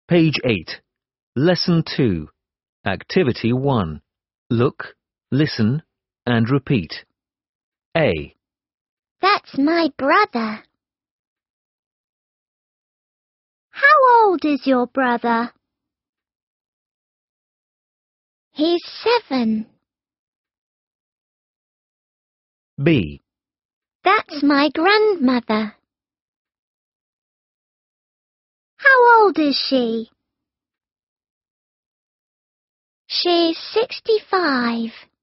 Page 8. Lesson 2. Activity 1. Look, listen, and repeat. A. That's my brother. How old is your brother? He's 7. B. That's my grandmother. How old is she? She's 65.